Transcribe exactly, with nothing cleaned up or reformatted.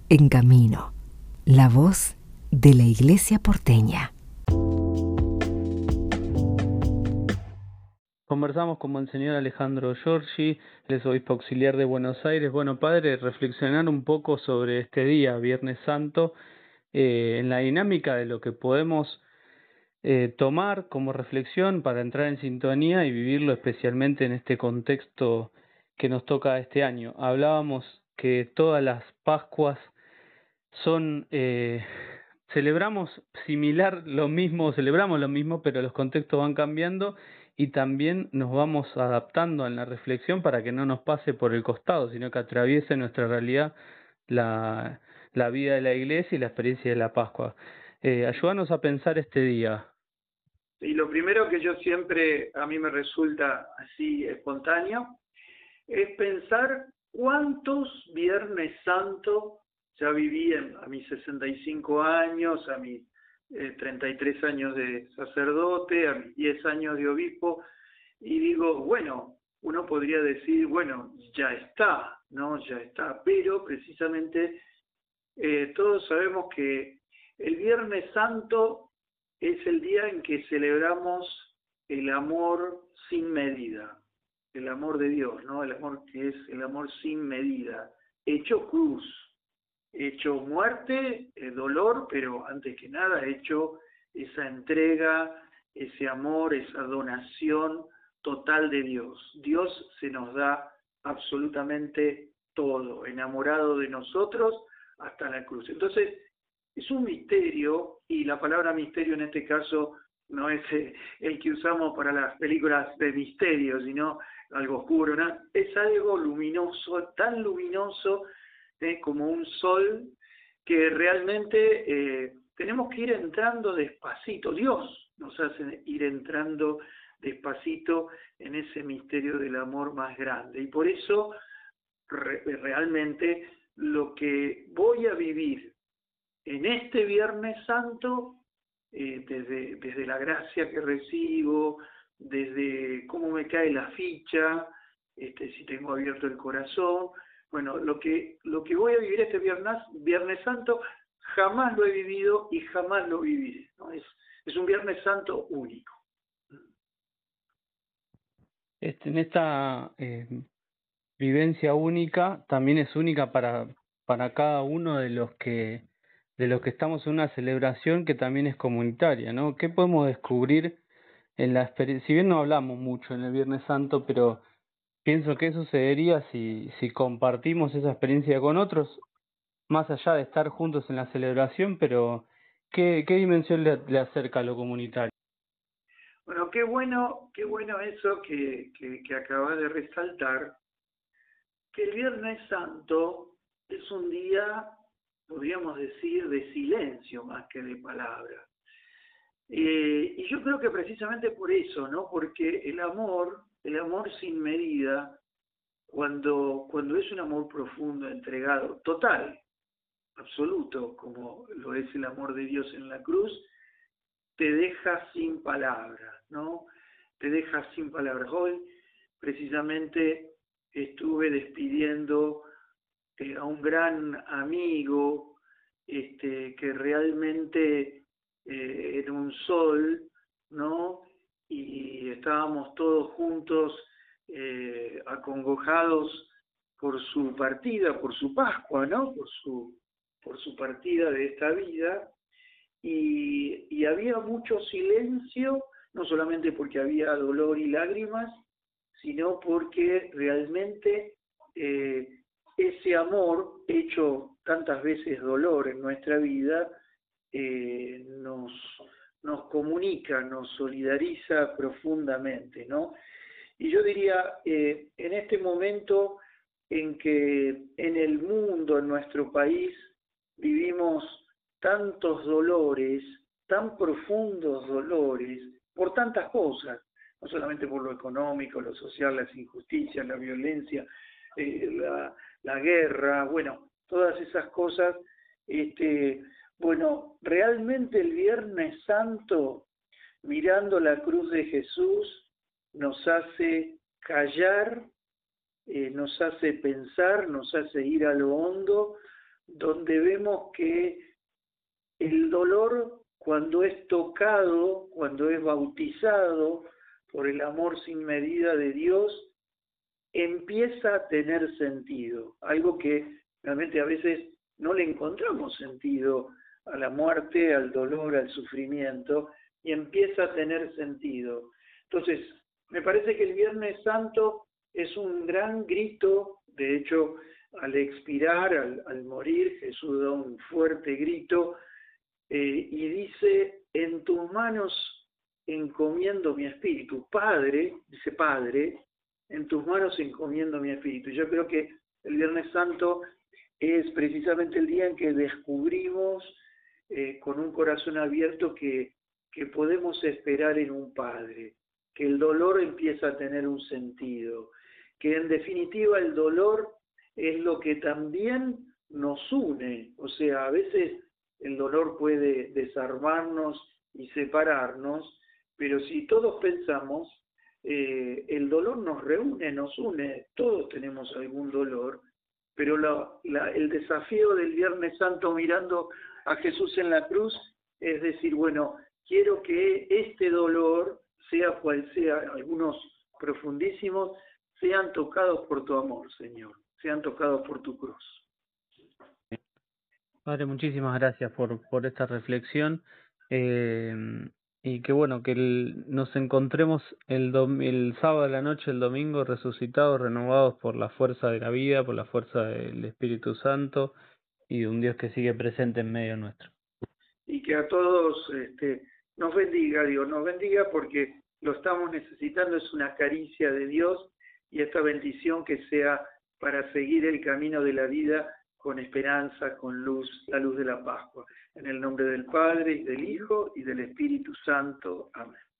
En Camino, la voz de la Iglesia porteña. Conversamos con Monseñor Alejandro Giorgi, él es obispo auxiliar de Buenos Aires. Bueno, padre, reflexionar un poco sobre este día, Viernes Santo, eh, en la dinámica de lo que podemos eh, tomar como reflexión para entrar en sintonía y vivirlo especialmente en este contexto que nos toca este año. Hablábamos que todas las Pascuas son, eh, celebramos similar lo mismo, celebramos lo mismo, pero los contextos van cambiando y también nos vamos adaptando en la reflexión para que no nos pase por el costado, sino que atraviese nuestra realidad la, la vida de la iglesia y la experiencia de la Pascua. Eh, ayúdanos a pensar este día. Y lo primero que yo siempre, a mí me resulta así espontáneo, es pensar cuántos Viernes Santo ya viví en, a mis sesenta y cinco años, a mis eh, treinta y tres años de sacerdote, a mis diez años de obispo, y digo, bueno, uno podría decir, bueno, ya está, ¿no? Ya está, pero precisamente eh, todos sabemos que el Viernes Santo es el día en que celebramos el amor sin medida, el amor de Dios, ¿no? El amor que es el amor sin medida, hecho cruz, hecho muerte, eh, dolor, pero antes que nada hecho esa entrega, ese amor, esa donación total de Dios. Dios se nos da absolutamente todo, enamorado de nosotros hasta la cruz. Entonces, es un misterio, y la palabra misterio en este caso no es el que usamos para las películas de misterio, sino algo oscuro, ¿no? Es algo luminoso, tan luminoso ¿eh? como un sol, que realmente eh, tenemos que ir entrando despacito. Dios nos hace ir entrando despacito en ese misterio del amor más grande. Y por eso re, realmente lo que voy a vivir en este Viernes Santo, eh, desde, desde la gracia que recibo, desde cómo me cae la ficha, este, si tengo abierto el corazón, bueno, lo que, lo que voy a vivir este Viernes, Viernes Santo, jamás lo he vivido y jamás lo viviré, ¿no? Es, es un Viernes Santo único. Este, en esta eh, vivencia única, también es única para, para cada uno de los que de los que estamos en una celebración que también es comunitaria, ¿no? ¿Qué podemos descubrir en la experiencia? Si bien no hablamos mucho en el Viernes Santo, pero pienso que sucedería si, si compartimos esa experiencia con otros, más allá de estar juntos en la celebración, pero ¿qué, qué dimensión le, le acerca a lo comunitario? Bueno, qué bueno, qué bueno eso que, que, que acabas de resaltar, que el Viernes Santo es un día, podríamos decir, de silencio más que de palabra. Eh, y yo creo que precisamente por eso, ¿no? Porque el amor, el amor sin medida, cuando, cuando es un amor profundo, entregado, total, absoluto, como lo es el amor de Dios en la cruz, te deja sin palabras, ¿no? Te deja sin palabras. Hoy, precisamente, estuve despidiendo eh, a un gran amigo, este, que realmente eh, era un sol, ¿no? Y estábamos todos juntos eh, acongojados por su partida, por su Pascua, ¿no? Por su, por su partida de esta vida. Y, y había mucho silencio, no solamente porque había dolor y lágrimas, sino porque realmente eh, ese amor, hecho tantas veces dolor en nuestra vida, eh, nos, nos comunica, nos solidariza profundamente, ¿no? Y yo diría, eh, en este momento en que en el mundo, en nuestro país, vivimos tantos dolores, tan profundos dolores, por tantas cosas, no solamente por lo económico, lo social, las injusticias, la violencia, eh, la, la guerra, bueno, todas esas cosas, este, bueno, realmente el Viernes Santo, mirando la cruz de Jesús, nos hace callar, eh, nos hace pensar, nos hace ir a lo hondo, donde vemos que el dolor, cuando es tocado, cuando es bautizado por el amor sin medida de Dios, empieza a tener sentido, algo que realmente a veces no le encontramos sentido a la muerte, al dolor, al sufrimiento, y empieza a tener sentido. Entonces, me parece que el Viernes Santo es un gran grito. De hecho, al expirar, al, al morir, Jesús da un fuerte grito eh, y dice: en tus manos encomiendo mi espíritu. Padre, dice Padre, en tus manos encomiendo mi espíritu. Yo creo que el Viernes Santo es precisamente el día en que descubrimos eh, con un corazón abierto que, que podemos esperar en un Padre, que el dolor empieza a tener un sentido, que en definitiva el dolor es lo que también nos une. O sea, a veces el dolor puede desarmarnos y separarnos, pero si todos pensamos, eh, el dolor nos reúne, nos une, todos tenemos algún dolor, pero la, la, el desafío del Viernes Santo mirando a Jesús en la cruz es decir, bueno, quiero que este dolor, sea cual sea, algunos profundísimos, sean tocados por tu amor, Señor, sean tocados por tu cruz. Padre, muchísimas gracias por, por esta reflexión eh, y que bueno, que el, nos encontremos el, dom, el sábado de la noche, el domingo, resucitados, renovados por la fuerza de la vida, por la fuerza del Espíritu Santo y de un Dios que sigue presente en medio nuestro. Y que a todos este, nos bendiga, Dios, nos bendiga porque lo estamos necesitando, es una caricia de Dios, y esta bendición que sea para seguir el camino de la vida con esperanza, con luz, la luz de la Pascua. En el nombre del Padre, y del Hijo, y del Espíritu Santo. Amén.